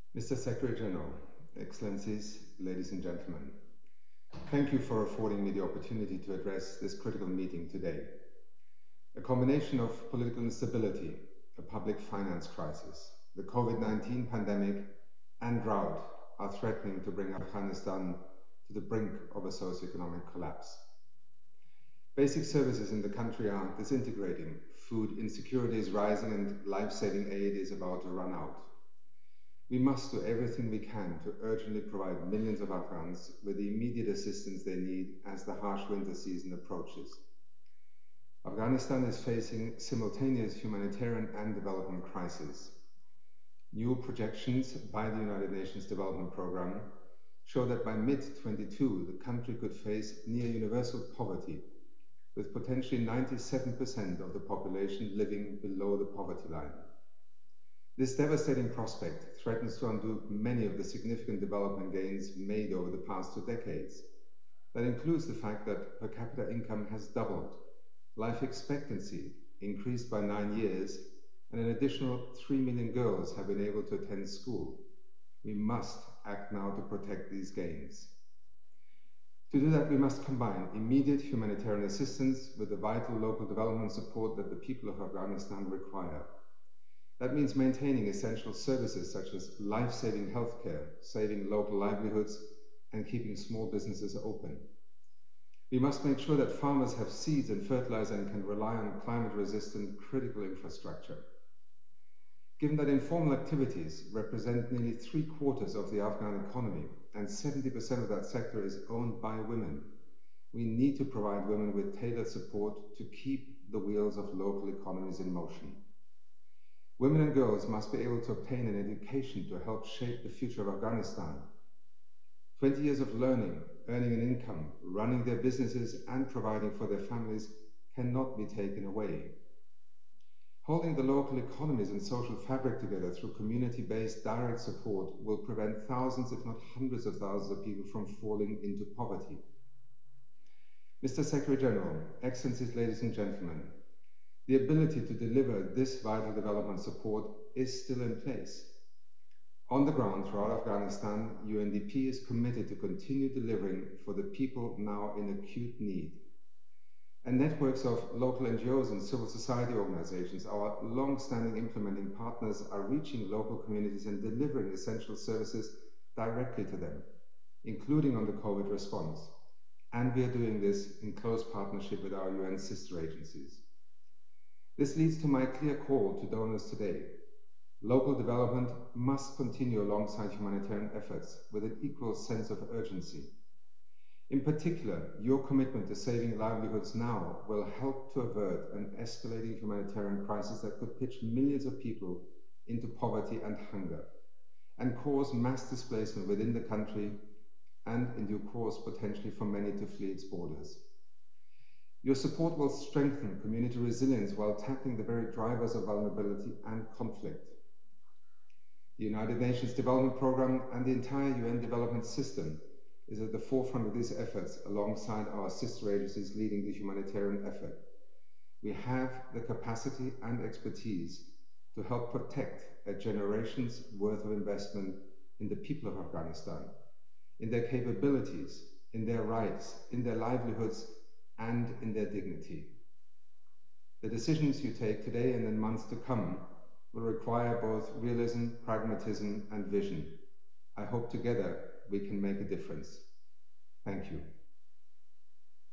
Mr. Secretary General, Excellencies, ladies and gentlemen, thank you for affording me the opportunity to address this critical meeting today. A combination of political instability, a public finance crisis, the COVID-19 pandemic, and drought are threatening to bring Afghanistan to the brink of a socio-economic collapse. Basic services in the country are disintegrating, food insecurity is rising, and life-saving aid is about to run out. We must do everything we can to urgently provide millions of Afghans with the immediate assistance they need as the harsh winter season approaches. Afghanistan is facing simultaneous humanitarian and development crises. New projections by the United Nations Development Programme show that by mid-22, the country could face near universal poverty, with potentially 97% of the population living below the poverty line. This devastating prospect threatens to undo many of the significant development gains made over the past 2 decades. That includes the fact that per capita income has doubled, life expectancy increased by 9 years, and an additional 3 million girls have been able to attend school. We must act now to protect these gains. To do that, we must combine immediate humanitarian assistance with the vital local development support that the people of Afghanistan require. That means maintaining essential services such as life-saving healthcare, saving local livelihoods, and keeping small businesses open. We must make sure that farmers have seeds and fertilizer and can rely on climate-resistant critical infrastructure. Given that informal activities represent nearly three-quarters of the Afghan economy and 70% of that sector is owned by women, we need to provide women with tailored support to keep the wheels of local economies in motion. Women and girls must be able to obtain an education to help shape the future of Afghanistan. 20 years of learning, earning an income, running their businesses, and providing for their families cannot be taken away. Holding the local economies and social fabric together through community-based direct support will prevent thousands, if not hundreds of thousands of people from falling into poverty. Mr. Secretary General, Excellencies, ladies and gentlemen, the ability to deliver this vital development support is still in place. On the ground throughout Afghanistan, UNDP is committed to continue delivering for the people now in acute need. And networks of local NGOs and civil society organizations, our long-standing implementing partners, are reaching local communities and delivering essential services directly to them, including on the COVID response. And we are doing this in close partnership with our UN sister agencies. This leads to my clear call to donors today. Local development must continue alongside humanitarian efforts with an equal sense of urgency. In particular, your commitment to saving livelihoods now will help to avert an escalating humanitarian crisis that could pitch millions of people into poverty and hunger, and cause mass displacement within the country, and in due course potentially for many to flee its borders. Your support will strengthen community resilience while tackling the very drivers of vulnerability and conflict. The United Nations Development Programme and the entire UN development system is at the forefront of these efforts alongside our sister agencies leading the humanitarian effort. We have the capacity and expertise to help protect a generation's worth of investment in the people of Afghanistan, in their capabilities, in their rights, in their livelihoods, and in their dignity. The decisions you take today and in months to come will require both realism, pragmatism, and vision. I hope together we can make a difference. Thank you.